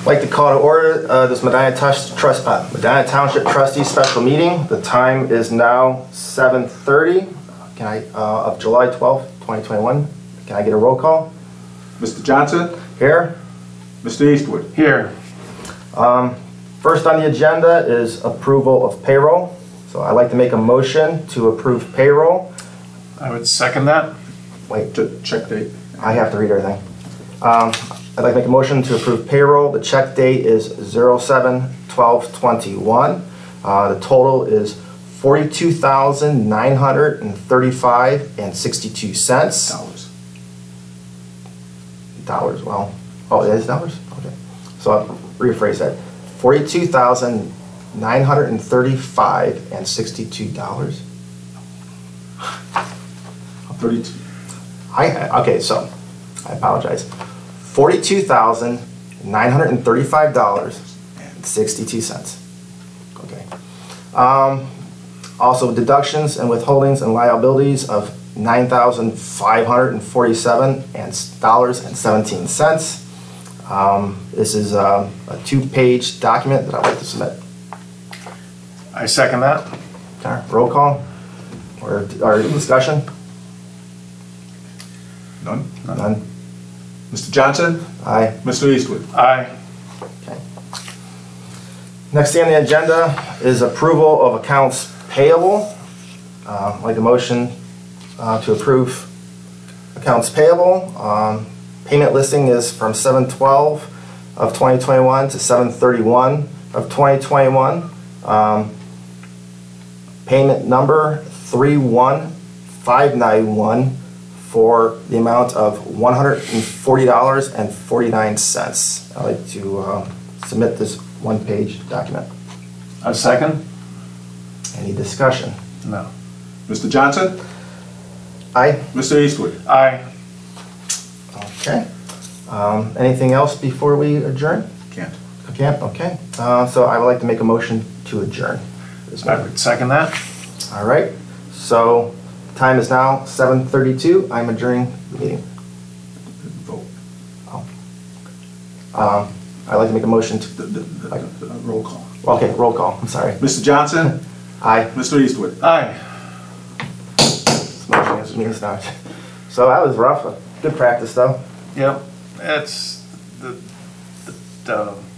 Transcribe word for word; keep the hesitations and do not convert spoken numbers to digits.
I'd like to call to order uh, this Medina, Trust, Trust, uh, Medina Township Trustees Special Meeting. The time is now seven thirty. Can I uh, of July twelfth, twenty twenty-one. Can I get a roll call? Mister Johnson? Here. Mister Eastwood? Here. Um, first on the agenda is approval of payroll. So I'd like to make a motion to approve payroll. I would second that. Wait, Ch- Check date. I have to read everything. Um, I'd like to make a motion to approve payroll. The check date is zero seven twelve twenty-one. Uh, the total is forty-two thousand nine hundred thirty-five and sixty-two cents. Dollars. Dollars, well, oh, it is dollars? Okay. So I'll rephrase that. forty-two thousand nine hundred thirty-five and sixty-two dollars. Thirty-two. I, okay, so I apologize. forty-two thousand nine hundred thirty-five dollars and sixty-two cents. Okay. Um, also deductions and withholdings and liabilities of nine thousand five hundred forty-seven dollars and seventeen cents. Um, this is a, a two-page document that I'd like to submit. I second that. Okay, roll call or, or discussion? None? None. Mister Johnson? Aye. Mister Eastwood? Aye. Okay. Next thing on the agenda is approval of accounts payable. Uh, I'd like a motion uh, to approve accounts payable. Um, payment listing is from seven twelve of twenty twenty-one to seven thirty-one of twenty twenty-one. Um, payment number three one five nine one for the amount of one hundred forty dollars and forty-nine cents. I'd like to uh, submit this one-page document. I second. Any discussion? No. Mister Johnson? Aye. Mister Eastwood? Aye. Okay. Um, anything else before we adjourn? Can't. Can't? Okay. Uh, so I would like to make a motion to adjourn this I meeting. would second that. All right. So time is now seven thirty-two. I'm adjourning the meeting. Vote. Oh. Um, I'd like to make a motion to. The, the, the, the, the roll call. Okay, roll call. I'm sorry. Mister Johnson? Aye. Mister Eastwood? Aye. This motion is meeting started. So that was rough. Good practice though. Yep. It's the, the, the